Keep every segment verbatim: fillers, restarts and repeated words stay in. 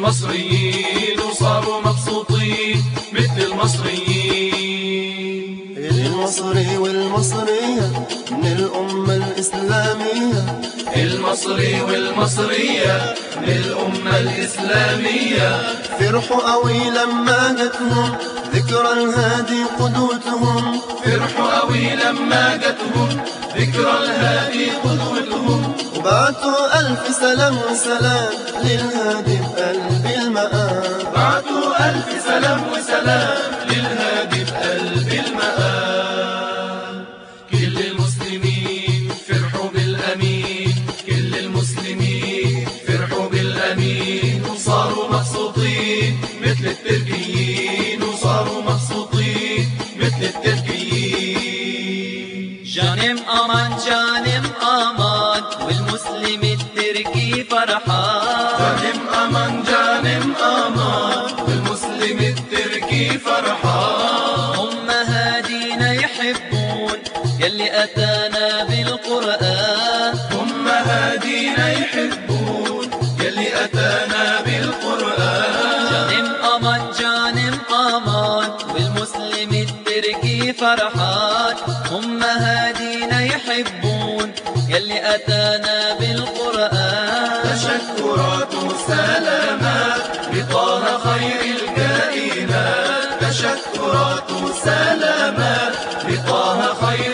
المصريين وصاروا مبسوطين مثل المصريين. المصري والمصرية من الأمة الإسلامية، المصري والمصرية من الأمة الإسلامية، فرحوا قوي لما جتهم ذكرى الهادي قدوتهم، فرحوا قوي لما جتهم ذكرى الهادي قدوتهم، وبعتوا ألف سلام وسلام للهادي بقلب المقام، بعتوا ألف سلام وسلام للهادي بقلب المقام. كل المسلمين فرحوا بالأمين، كل المسلمين فرحوا بالأمين وصاروا مبسوطين مثل التركيين، وصاروا مبسوطين مثل التركيين. جانم أمان جانم أمان والمسلم التركي فرحان، جانم أمان جانم أمان والمسلم التركي فرحان. هم هادينا يحبون يلي أتانا بالقرآن، هم هادينا يحبون يلي أتانا بالقرآن. جانم أمان جانم أمان والمسلم التركي فرحان، هم هادينا يحبون يلي أتانا بالقرآن. تشكرات وسلامات لطه خير الكائنات، تشكرات وسلامات لطه خير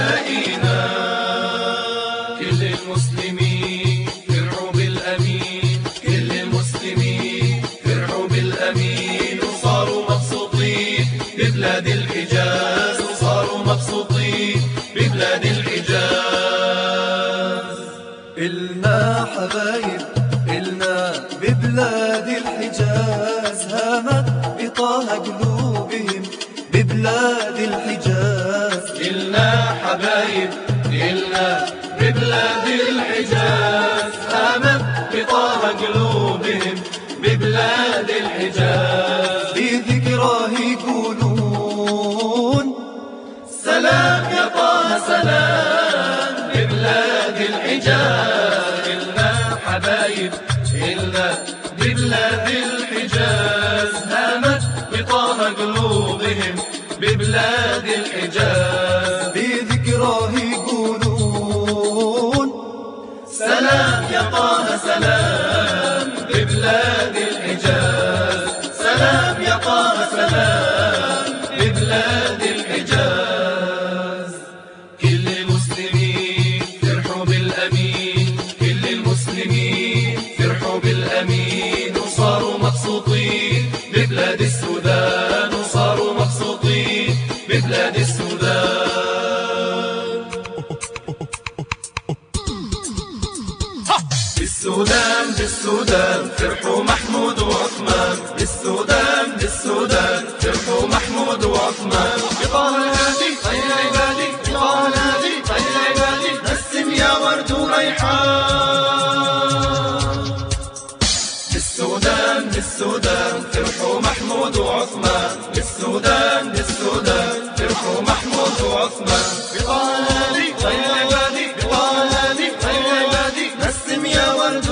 الكائنات. كل المسلمين فرحوا بالأمين، كل المسلمين فرحوا بالأمين وصاروا مبسوطين ببلاد الحجاز، وصاروا مبسوطين ببلاد الحجاز. إلنا حبايب إلنا ببلاد الحجاز، هامت بطه قلوبهم ببلاد الحجاز. إلنا حبايب إلنا ببلاد الحجاز، هامت بطه قلوبهم ببلاد الحجاز. في ذكراه يقولون سلام يا طه سلام ببلاد الحجاز. إلنا حبايب إلنا ببلاد الحجاز، هامت بطه قلوبهم ببلاد الحجاز. في ذكراه يقولون سلام يا طه سلام ببلاد الحجاز، سلام يا طه سلام ببلاد الحجاز. كل المسلمين فرحوا بالأمين، كل المسلمين فرحوا بالأمين وصاروا مبسوطين ببلاد السودان، وصاروا مبسوطين ببلاد السودان. بالسودان بالسودان فرحوا محمود وعثمان، بالسودان بالسودان فرحوا محمود وعثمان. بطه الهادي خير العبادي، بطه الهادي خير العبادي، نسم يا ورد وريحان. بالسودان بالسودان فرحوا محمود وعثمان، بالسودان بالسودان فرحوا محمود وعثمان. بطه الهادي خير العبادي، بطه الهادي خير العبادي، نسم يا ورد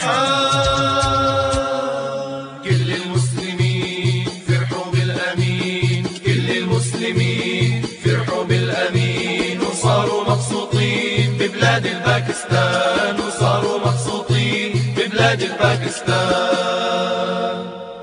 وريحان. كل المسلمين فرحوا بالأمين، كل المسلمين فرحوا بالأمين وصاروا مبسوطين ببلاد الباكستان، وصاروا مبسوطين ببلاد الباكستان.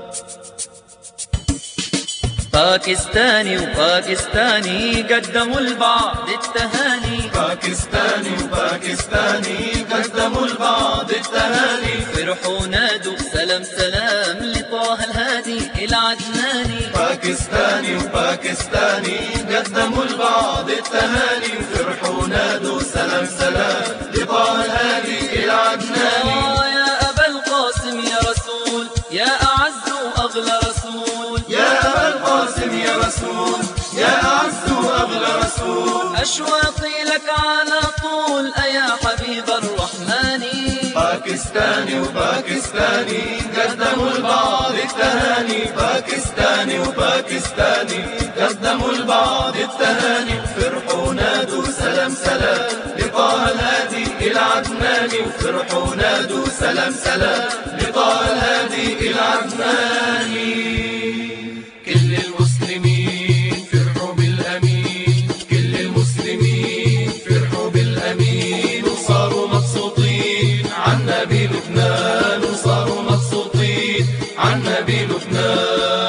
باكستاني وباكستاني قدموا لبعض التهاني، باكستاني وباكستاني قدموا لبعض التهاني. فرحوا نادوا سلام سلام لطه الهادي العدناني. باكستاني وباكستاني قدموا لبعض التهاني، فرحوا نادوا سلام سلام لطه الهادي العدناني. آه يا أبا القاسم يا رسول، يا أعز وأغلى رسول، يا أبا القاسم يا رسول، يا أعز وأغلى رسول. أشواقي لك على طول أيا حبيب الرحمن. باكستاني وباكستاني قدموا لبعض التهاني، باكستاني وباكستاني قدموا لبعض التهاني. فرحوا نادوا سلام سلام لطه الهادي العدناني، فرحوا نادوا سلام سلام لطه الهادي العدناني. كل المسلمين فرحوا بالأمين، كل المسلمين فرحوا بالأمين، وصاروا مبسوطين عنا بلبنان، وصاروا مبسوطين عنا بلبنان.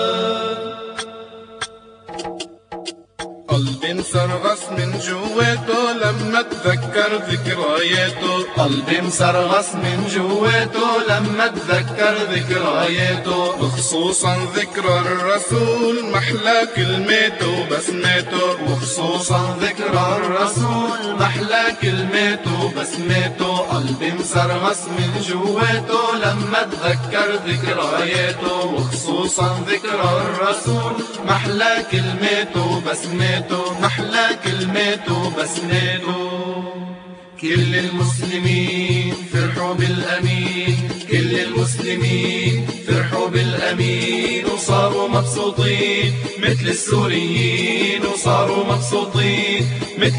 قلبي انصرغص من جواته لما اتذكر ذكرياته، قلبي مصرغص من جواته لما اتذكر ذكرياته، وخصوصا ذكرى الرسول محلى كلماته وبسماته، وخصوصا ذكرى الرسول محلى كلماته وبسماته. قلبي مصرغص من جواته لما اتذكر ذكرياته، وخصوصا ذكرى الرسول محلى كلماته وبسماته، محلى كلماته وبسماته. كل المسلمين فرحوا بالأمين، كل المسلمين فرحوا بالأمين، وصاروا مبسوطين مثل السوريين، وصاروا مبسوطين مثل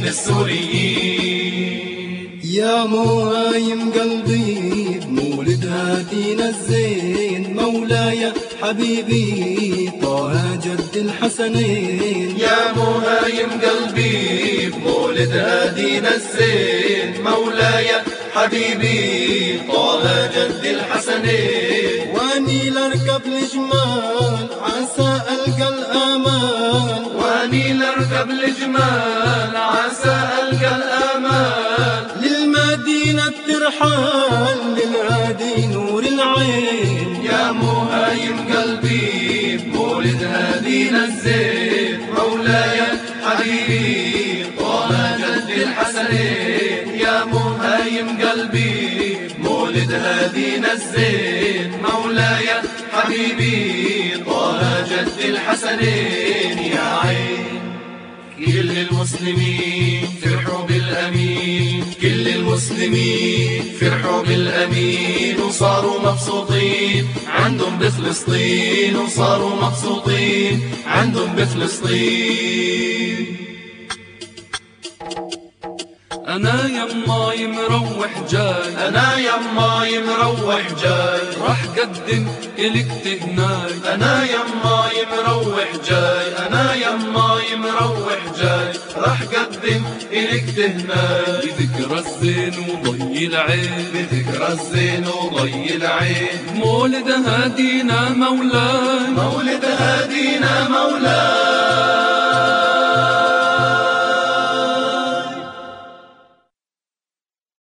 السوريين. يا مهايم قلبي بمولد هادينا الزين، مولاي حبيبي طه جد الحسنين. يا مهايم قلبي بمولد هادينا الزين، مولاي حبيبي طه جد الحسنين. واني لاركب الجمال عسى القى الامان، واني لاركب الجمال عسى القى الامان. للمدينة ترحال للهادي نور العين. يا مهايم قلبي بمولد هادينا الزين، مولاي حبيبي طه جد الحسنين. يا مهايم قلبي بمولد هادينا الزين، مولاي حبيبي طه جد الحسنين. يا عين كل المسلمين فرحوا بالأمين، كل المسلمين فرحوا بالأمين، وصاروا مبسوطين عندهم بفلسطين، وصاروا مبسوطين عندهم بفلسطين. أنا يماي مروح جاي، أنا يماي مروح جاي، راح قدم إلك تهناي. أنا يماي مروح جاي، أنا يماي مروح جاي، راح قدم إلك تهناي. بذكرى الزين وضي العين، بذكرى الزين وضي العين، مولد هادينا مولاي، مولد